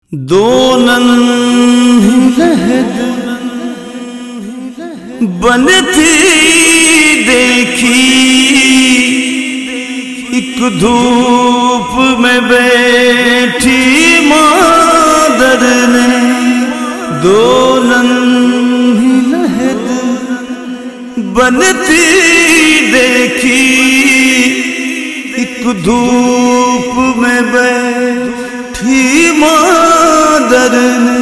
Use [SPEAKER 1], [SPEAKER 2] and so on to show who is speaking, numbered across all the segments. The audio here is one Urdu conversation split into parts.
[SPEAKER 1] دو ننھی لہد بنتی دیکھی، ایک دھوپ میں بیٹھی مادر نے، دو ننھی لہد بنتی دیکھی، ایک دھوپ میں بیٹھی مادر نے،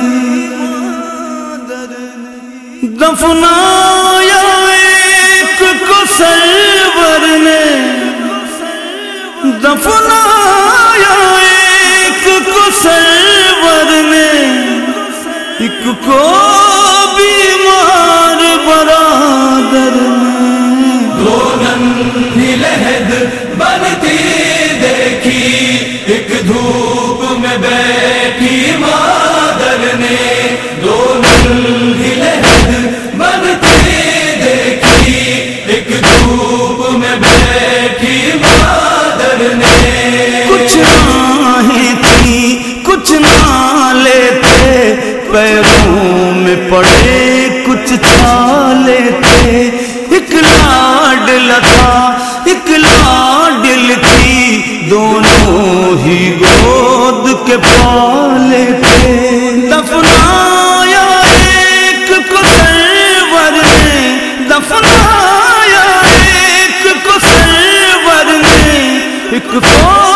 [SPEAKER 1] دفنایا ایک کو سرور نے، دفنایا ایک کو سرور نے، ایک کو بیمار برادر نے،
[SPEAKER 2] دو ننھی لہد بنتی دیکھی، ایک دھوپ میں بیٹھی مادر نے، دو ننھی لہد بنتی دیکھی، ایک دھوپ میں بیٹھی مادر نے،
[SPEAKER 1] کچھ راہیں تھیں کچھ نالے تھے، پیروں میں پڑے کچھ چھالے تھے، ایک لاڈلا تھا ایک لاڈل تھی، دونوں ہی گود کے پالے تھے، دفنایا ایک کو سرور نے، دفنایا ایک کو سرور نے، ایک کو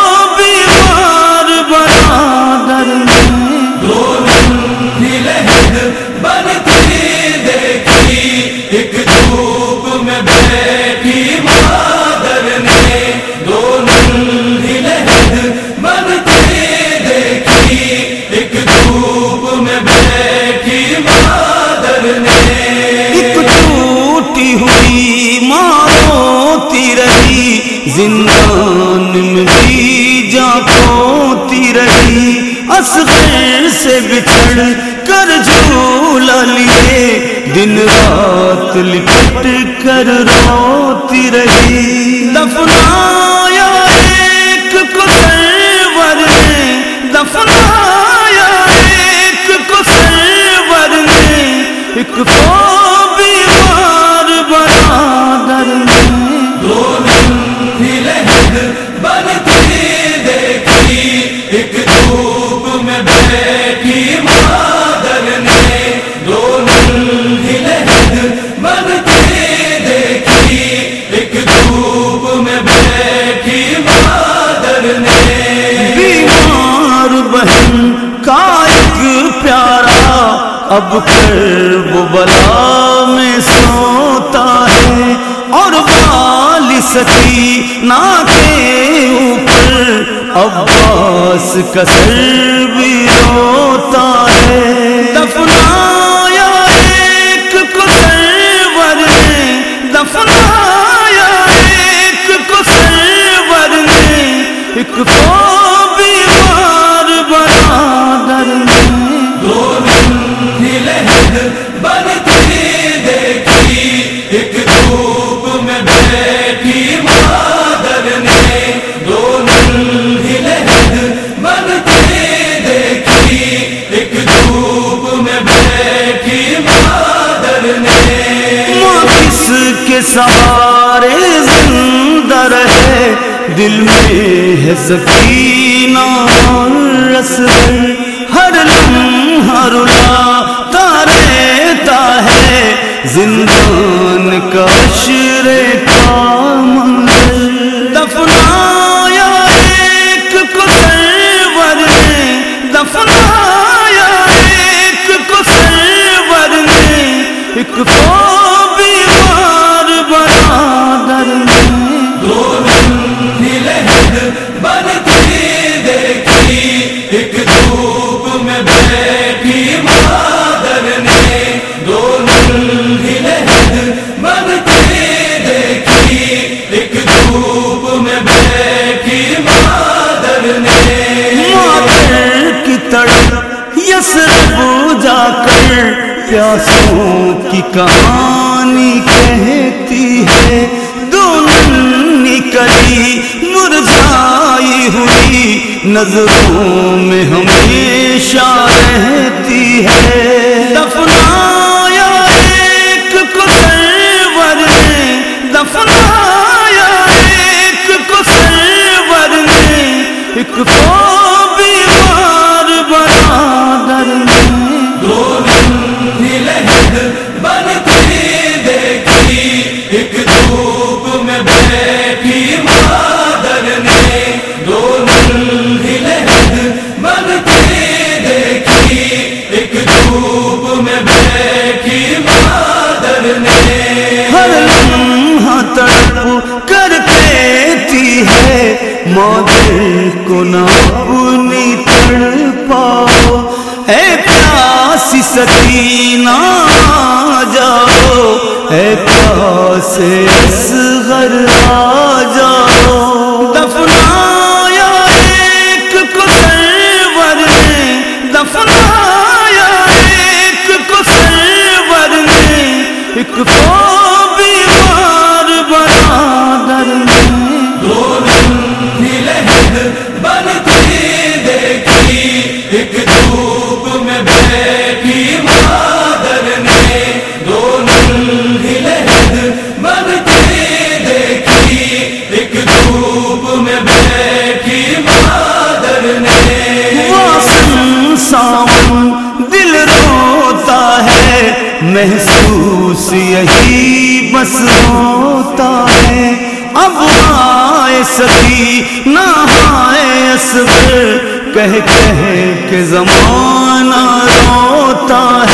[SPEAKER 1] بیمار برادر نے،
[SPEAKER 2] دو ننھی لہد بنتی دیکھی، ایک دھوپ میں بیٹھی مادر نے، دو ننھی لہد بنتی دیکھی، ایک دھوپ میں بیٹھی مادر نے،
[SPEAKER 1] ایک ٹوٹی ہوئی ماں روتی رہی، زندان میں بھی جا کھوتی رہی، اصغر سے بچھڑ کر جھولا لیے، دن رات لپٹ کر روتی رہی، دفنایا ایک کو سرور نے، دفنایا ایک کو سرور نے، ایک کو بیمار برادر نے،
[SPEAKER 2] دو ننھی لہد بنتی دیکھی، ایک دھوپ میں بیٹھی مادر نے، دو ننھی لہد بنتی دیکھی، ایک دھوپ میں بیٹھی مادر نے،
[SPEAKER 1] بیمار بہن کا ایک پیارا اب کرب و بلا میں سوتا ہے، اور والی سکینہ کے اوپر عباس کا سر بھی روتا ہے، دفنایا ایک کو سرور نے، دفنایا ایک کو سرور نے، ایک کو بیمار برادر نے،
[SPEAKER 2] دو ننھی لہد بنتی دیکھی، ایک دھوپ میں بیٹھی مادر نے، دو ننھی لہد بنتی دیکھی، ایک دھوپ میں بیٹھی مادر نے،
[SPEAKER 1] ماں کس کے سہارے زندہ رہے، دل میں ہے سکینہ اور اصغر، ہر لمحہ رلاتا رہتا ہے، زندان کا عشرے کا منظر، دفنایا ایک کو سرور نے، دفنایا ایک کو سرور نے، ایک کو بیمار برادر نے،
[SPEAKER 2] دو ننھی لہد بنتی دیکھی، ایک دھوپ میں بیٹھی مادر نے، دو ننھی لہد بنتی دیکھی، ایک دھوپ میں بیٹھی مادر نے،
[SPEAKER 1] مادر کی تڑپ یثرب جا کر پیاسوں کی کہانی کہتی ہے، دو ننھی کلی مرجھائی ہوئی نظروں میں ہمیشہ
[SPEAKER 2] دیکھی ایک دھوپ میں بیٹھی مادر نے
[SPEAKER 1] ہر لمحہ تڑپ کر کہتی ہے ماں دل کو نہ اپنی تڑپاؤ، اے پیاسی سکینہ آ جاؤ، اے پیاسے اصغر آ جاؤ۔ دفنایا ایک کو سرور نے، دفنایا ایک کو سرور نے، ایک کو بیمار برادر نے،
[SPEAKER 2] دونوں لہد بنتی دیکھی ایک دھوپ میں بیٹھی مادر نے، دونوں لہد بنتی دیکھی ایک دھوپ میں بیٹھی مادر نے۔
[SPEAKER 1] واسن ساون دل روتا ہے، محسوس یہی بس ہوتا ہے، اب آئے سکی نہ آئے اصبر، کہہ کہہ کے زمانہ روتا